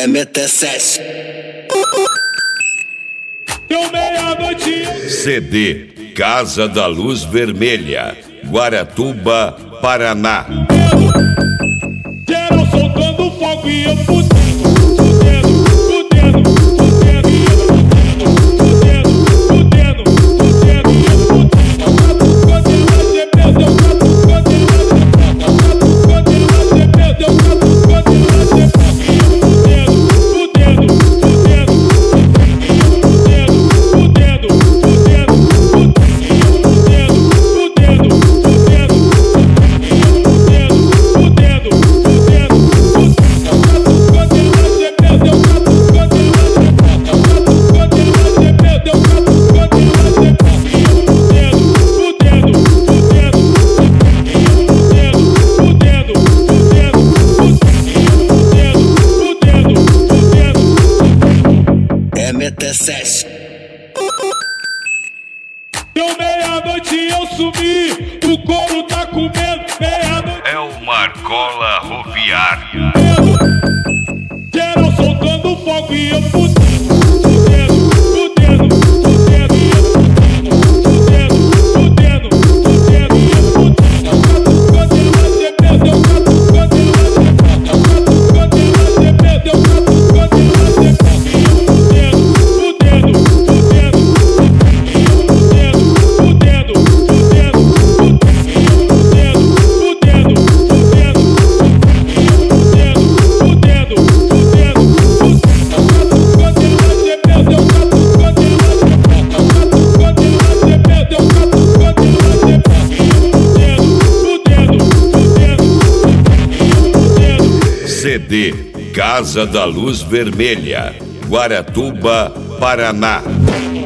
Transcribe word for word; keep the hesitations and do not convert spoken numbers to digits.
M T sete. Deu meia-noite. C D Casa da Luz Vermelha, Guaratuba, Paraná. Geral soltando fogo e eu fudendo, fudendo, fudendo, fudendo, e eu fudendo, fudendo, fudendo, e eu fudendo. Quando ela gemeu, deu quatro, quando ela gemeu, quando ela gemeu, deu quatro, quando ela gemeu, e eu fudendo, fudendo, fudendo, e eu fudendo, fudendo, fudendo, e eu fudendo, fudendo, fudendo, e eu fudendo, fudendo, fudendo. Quando ela gemeu, deu quatro, quando ela gemeu, quando ela gemeu, deu quatro, quando ela gemeu, e eu fudendo, fudendo, fudendo, e eu fudendo, fudendo, fudendo, e eu fudendo, fudendo, fudendo. M T sete. Deu meia-noite e eu sumi, o couro tá comendo, meia-noite. É o Marcola Roviário. Geral soltando fogo e eu fudendo, fudendo, fudendo, fudendo, e eu fudendo, fudendo, fudendo, fudendo, e eu fudendo. Quando ela gemeu, deu quatro, quando ela gemeu, quando ela gemeu, deu quatro, quando ela gemeu, e eu fudendo, fudendo, fudendo, e eu fudendo, fudendo, fudendo, e eu fudendo, fudendo, fudendo, e eu fudendo, fudendo, fudendo. Quando ela gemeu, deu quatro, quando ela gemeu, quando ela gemeu, deu quatro, quando ela gemeu, e eu fudendo, fudendo, fudendo, e eu fudendo. C D Casa da Luz Vermelha, Guaratuba, Paraná.